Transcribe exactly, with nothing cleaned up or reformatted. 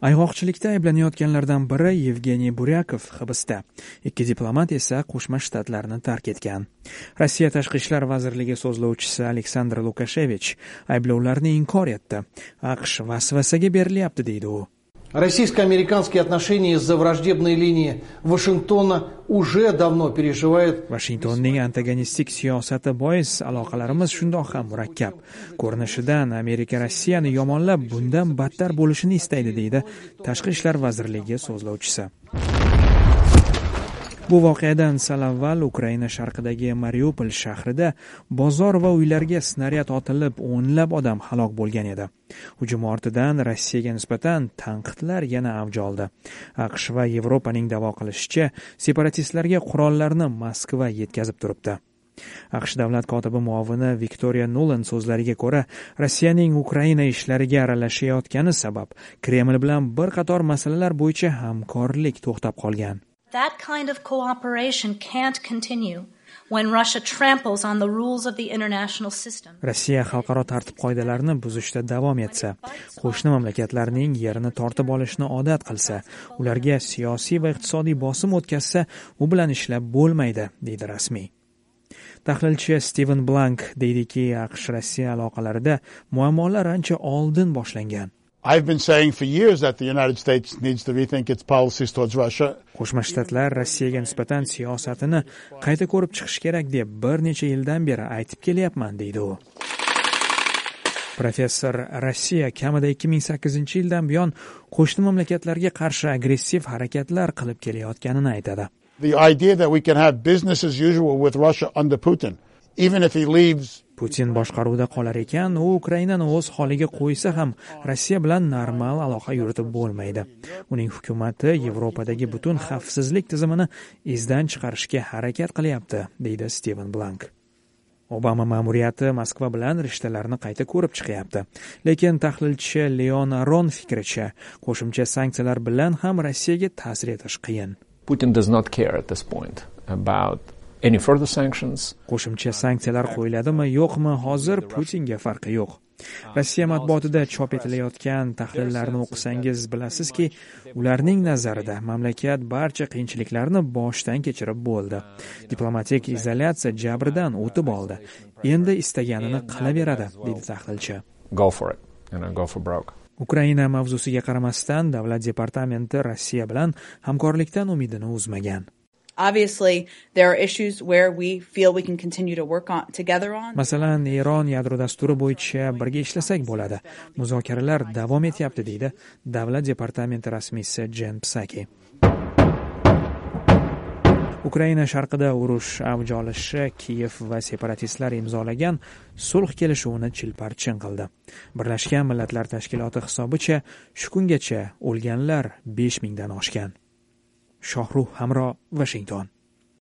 Ayg'oqchilikda ayblanayotganlardan biri Yevgeniy Buryakov hibsda. Ikki diplomat esa Qo'shma Shtatlarni tark etgan. Rossiya Tashqi ishlar vazirligi so'zlovchisi Aleksandr Lukashevich ayblovlarni inkor etdi. AQSh vasvasaga berilyapti deydi u. Российско-американские отношения из-за враждебной линии Вашингтона уже давно переживают. Washingtonning antagonistik siyosati bois aloqalarimiz shundoq ham murakkab. Ko'rinishidan Amerika Rossiyani yomonlab, bundan battar bo'lishini istaydi, deydi Tashqi ishlar vazirligi so'zlovchisi. Bu voqeadan sal avval Ukraina sharqidagi Mariupol shahrida bozor va uylarga snaryad otilib, o'nlab odam halok bo'lgan edi. Hujum ortidan Rossiyaga nisbatan tanqidlar yana avj oldi. AQSh va Yevropaning da'vo qilishicha, separatistlarga qurollarni Moskva yetkazib turibdi. AQSh davlat kotibi muovini Victoria Nuland so'zlariga ko'ra, Rossiyaning Ukraina ishlariga aralashayotgani sabab Kreml bilan bir qator masalalar bo'yicha hamkorlik to'xtab qolgan. That kind of cooperation can't continue when Russia tramples on the rules of the international system. Rossiya xalqaro tartib qoidalarini buzishda davom etsa, qo'shni mamlakatlarning yerini tortib olishni odat qilsa, ularga siyosiy va iqtisodiy bosim o'tkazsa, u bilan ishlab bo'lmaydi, deydi rasmiy. Tahlilchi Steven Blank deydiki, AQSh-Rossiya aloqalarida muammolar ancha oldin boshlangan. I've been saying for years that the United States needs to rethink its policies towards Russia. Qo'shma Shtatlar Rossiyaga nisbatan siyosatini qayta ko'rib chiqish kerak deb bir necha yildan beri aytib kelyapman, deydi u. Professor Rossiya kamida ikki ming sakkizinchi yildan buyon qo'shni mamlakatlarga qarshi agressiv harakatlar qilib kelayotganini aytadi. The idea that we can have business as usual with Russia under Putin, even if he leaves. Putin boshqaruvda qolar ekan, u Ukrainani o'z holiga qo'ysa ham Rossiya bilan normal aloqa yuritib bo'lmaydi. Uning hukumati Yevropadagi butun xavfsizlik tizimini izdan chiqarishga harakat qilyapti, deydi Steven Blank. Obama ma'muriyati Moskva bilan rishtalarni qayta ko'rib chiqyapti. Lekin tahlilchi Leon Aron fikricha, qo'shimcha sanksiyalar bilan ham Rossiyaga ta'sir etish qiyin. Putin does not care at this point about any further sanctions. Qo'shimcha sanksiyalar qo'yiladimi, yo'qmi, hozir Putinga farqi yo'q. Rossiya matbuotida chop etilayotgan tahlillarni o'qisangiz bilasizki, ularning nazarida mamlakat barcha qiyinchiliklarni boshdan kechirib bo'ldi. Diplomatik izolyatsiya jabridan o'tib oldi. Endi istaganini qilaveradi, deydi tahlilchi. Go for it, you know, go for broke. Ukraina mavzusiga qaramasdan davlat departamenti Rossiya bilan hamkorlikdan umidini uzmagan. Obviously, there are issues where we feel we can continue to work on together on. Masalan, Eron yadro dasturi bo'yicha birga ishlasak bo'ladi. Muzokaralar davom etyapti, deydi davlat departamenti rasmiysi Jen Psaki. Ukraina sharqida urush avj olishi Kiyev va separatistlar imzolagan sulh kelishuvini chilparchin qildi. Birlashgan Millatlar Tashkiloti hisobicha shu kungacha o'lganlar besh mingdan oshgan. Shohruh Hamro, Washington.